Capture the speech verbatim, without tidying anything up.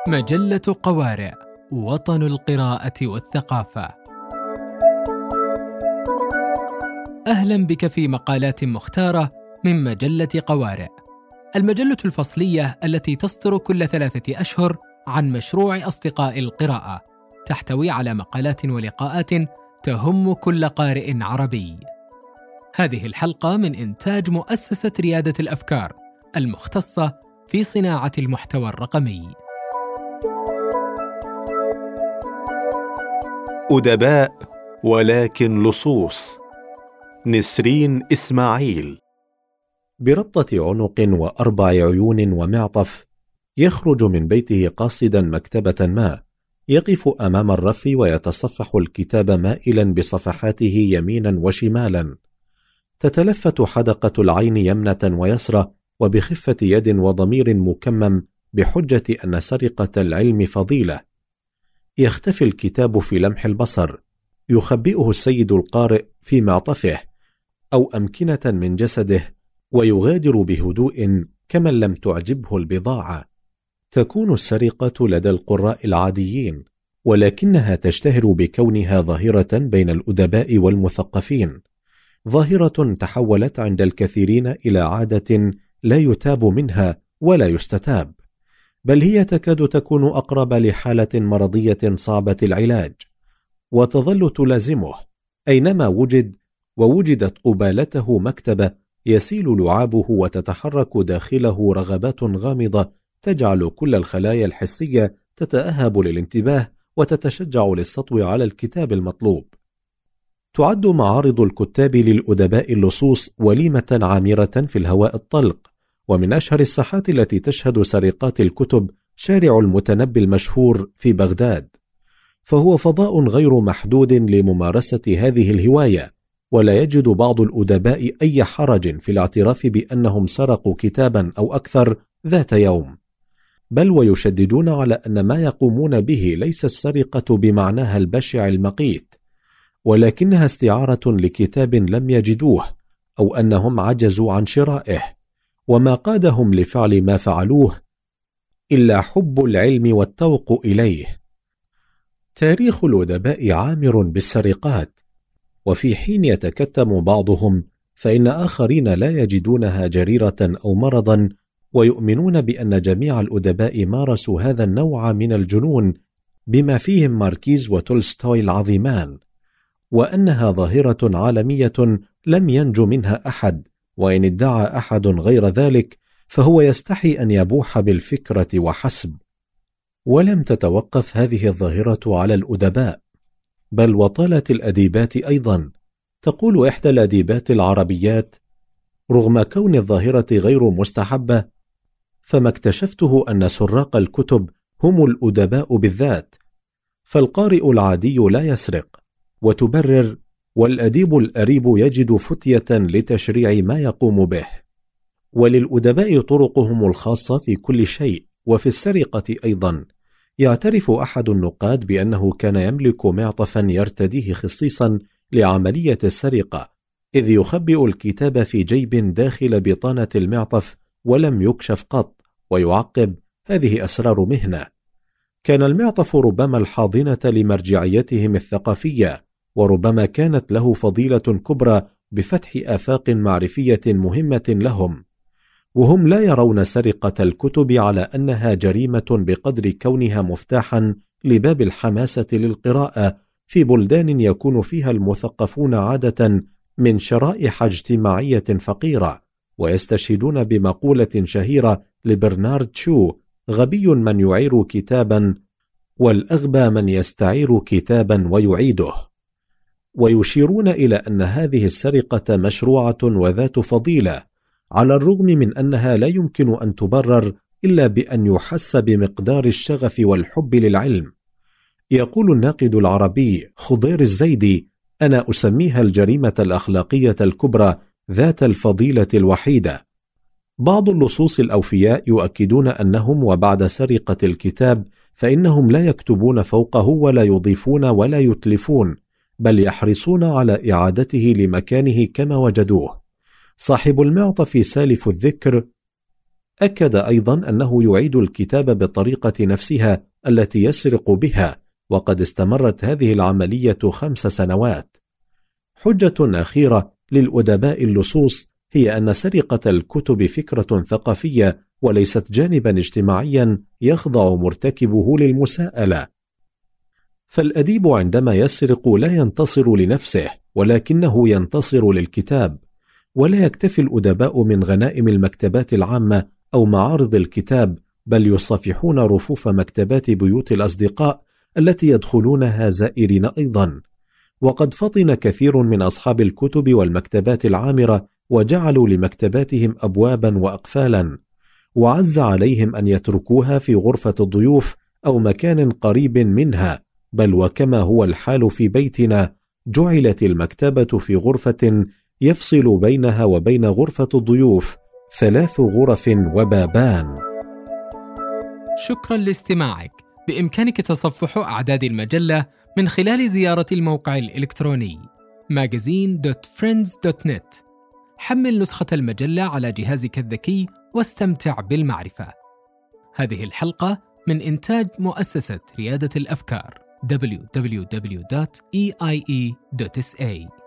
مجلة قوارئ، وطن القراءة والثقافة. أهلا بك في مقالات مختارة من مجلة قوارئ، المجلة الفصلية التي تصدر كل ثلاثة أشهر عن مشروع أصدقاء القراءة، تحتوي على مقالات ولقاءات تهم كل قارئ عربي. هذه الحلقة من إنتاج مؤسسة ريادة الأفكار المختصة في صناعة المحتوى الرقمي. أدباء ولكن لصوص. نسرين إسماعيل. بربطة عنق وأربع عيون ومعطف، يخرج من بيته قاصدا مكتبة ما، يقف أمام الرف ويتصفح الكتاب مائلا بصفحاته يمينا وشمالا. تتلفت حدقة العين يمنة ويسرى، وبخفة يد وضمير مكمم بحجة أن سرقة العلم فضيلة. يختفي الكتاب في لمح البصر، يخبئه السيد القارئ في معطفه أو أمكنة من جسده، ويغادر بهدوء كمن لم تعجبه البضاعة. تكون السرقة لدى القراء العاديين، ولكنها تشتهر بكونها ظاهرة بين الأدباء والمثقفين، ظاهرة تحولت عند الكثيرين إلى عادة لا يتاب منها ولا يستتاب، بل هي تكاد تكون أقرب لحالة مرضية صعبة العلاج، وتظل تلازمه أينما وجد، ووجدت قبالته مكتبة يسيل لعابه وتتحرك داخله رغبات غامضة تجعل كل الخلايا الحسية تتأهب للانتباه وتتشجع للسطو على الكتاب المطلوب. تعد معارض الكتاب للأدباء اللصوص وليمة عامرة في الهواء الطلق، ومن أشهر الساحات التي تشهد سرقات الكتب شارع المتنبي المشهور في بغداد، فهو فضاء غير محدود لممارسة هذه الهواية، ولا يجد بعض الأدباء أي حرج في الاعتراف بأنهم سرقوا كتابا أو أكثر ذات يوم، بل ويشددون على أن ما يقومون به ليس السرقة بمعناها البشع المقيت، ولكنها استعارة لكتاب لم يجدوه، أو أنهم عجزوا عن شرائه، وما قادهم لفعل ما فعلوه إلا حب العلم والتوق إليه. تاريخ الأدباء عامر بالسرقات، وفي حين يتكتم بعضهم فإن آخرين لا يجدونها جريرة أو مرضا، ويؤمنون بأن جميع الأدباء مارسوا هذا النوع من الجنون، بما فيهم ماركيز وتولستوي العظيمان، وأنها ظاهرة عالمية لم ينج منها أحد، وإن ادعى أحد غير ذلك فهو يستحي أن يبوح بالفكرة وحسب. ولم تتوقف هذه الظاهرة على الأدباء، بل وطالت الأديبات أيضا. تقول إحدى الأديبات العربيات: رغم كون الظاهرة غير مستحبة، فما اكتشفته أن سراق الكتب هم الأدباء بالذات، فالقارئ العادي لا يسرق، وتبرر: والأديب الأريب يجد فتية لتشريع ما يقوم به. وللأدباء طرقهم الخاصة في كل شيء، وفي السرقة أيضا. يعترف أحد النقاد بأنه كان يملك معطفا يرتديه خصيصا لعملية السرقة، إذ يخبئ الكتاب في جيب داخل بطانة المعطف ولم يكشف قط، ويعقب: هذه أسرار مهنة. كان المعطف ربما الحاضنة لمرجعيتهم الثقافية، وربما كانت له فضيلة كبرى بفتح آفاق معرفية مهمة لهم، وهم لا يرون سرقة الكتب على أنها جريمة بقدر كونها مفتاحا لباب الحماسة للقراءة في بلدان يكون فيها المثقفون عادة من شرائح اجتماعية فقيرة، ويستشهدون بمقولة شهيرة لبرنارد شو: غبي من يعير كتابا، والأغبى من يستعير كتابا ويعيده. ويشيرون إلى أن هذه السرقة مشروعة وذات فضيلة، على الرغم من أنها لا يمكن أن تبرر إلا بأن يحس بمقدار الشغف والحب للعلم. يقول الناقد العربي خضير الزيدي: أنا أسميها الجريمة الأخلاقية الكبرى ذات الفضيلة الوحيدة. بعض اللصوص الأوفياء يؤكدون أنهم وبعد سرقة الكتاب فإنهم لا يكتبون فوقه ولا يضيفون ولا يتلفون، بل يحرصون على إعادته لمكانه كما وجدوه. صاحب المعطف سالف الذكر أكد أيضا أنه يعيد الكتاب بالطريقة نفسها التي يسرق بها، وقد استمرت هذه العملية خمس سنوات. حجة أخيرة للأدباء اللصوص هي أن سرقة الكتب فكرة ثقافية وليست جانبا اجتماعيا يخضع مرتكبه للمساءلة. فالأديب عندما يسرق لا ينتصر لنفسه، ولكنه ينتصر للكتاب. ولا يكتفي الأدباء من غنائم المكتبات العامة أو معارض الكتاب، بل يصافحون رفوف مكتبات بيوت الأصدقاء التي يدخلونها زائرين أيضا. وقد فطن كثير من أصحاب الكتب والمكتبات العامرة وجعلوا لمكتباتهم أبوابا وأقفالا، وعز عليهم أن يتركوها في غرفة الضيوف أو مكان قريب منها، بل وكما هو الحال في بيتنا جعلت المكتبة في غرفة يفصل بينها وبين غرفة الضيوف ثلاث غرف وبابان. شكرا لاستماعك. بإمكانك تصفح أعداد المجلة من خلال زيارة الموقع الإلكتروني magazine دوت فريندز دوت نت. حمل نسخة المجلة على جهازك الذكي واستمتع بالمعرفة. هذه الحلقة من إنتاج مؤسسة ريادة الأفكار دبليو دبليو دبليو دوت إي آي إي دوت إس إيه.